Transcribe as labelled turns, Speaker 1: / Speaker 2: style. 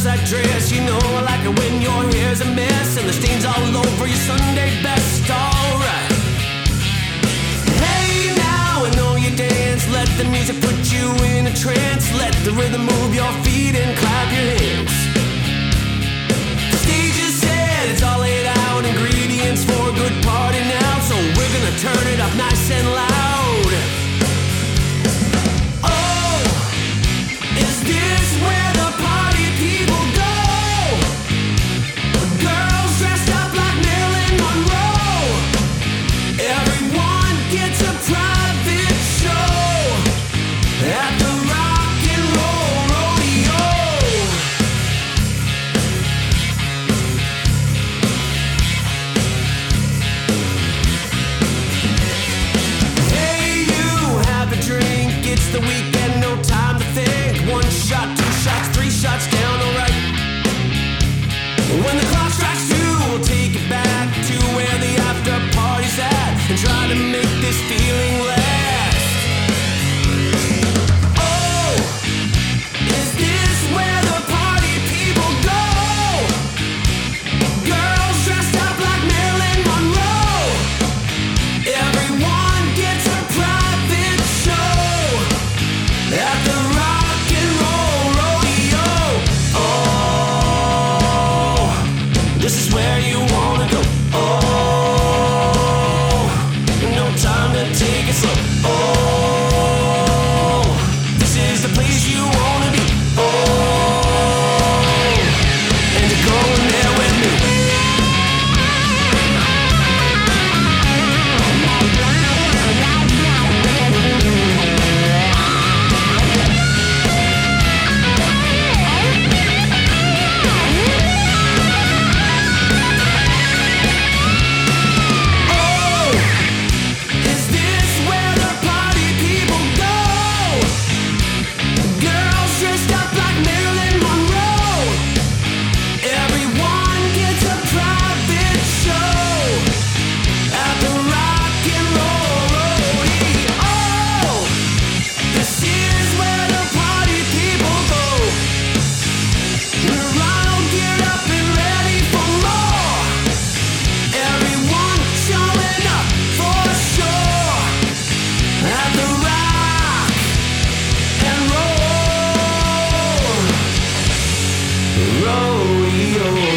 Speaker 1: oversized dress. You know I like it when your hair's a mess and the stains all over your Sunday best. Alright. Hey now, I know you dance. Let the music put you in a trance. Let the rhythm move your feet and clap your hands. The stage is set, it's all laid out. Ingredients for a good party now. So we're gonna turn it up nice and loud. The weekend, no time to think. 1 shot, 2 shots, 3 shots down, alright. When the clock strikes 2, we'll take it back to where the after party's at and try to make this feeling last. Oh, is this where the party people go? Girls dressed up like Marilyn Monroe. Everyone gets a private show at the Rock and Roll Rodeo. Oh, this is where you wanna go. Oh, no time to take it slow. Oh, this is the place you wanna be. Oh, and you're going there with me. Rodeo.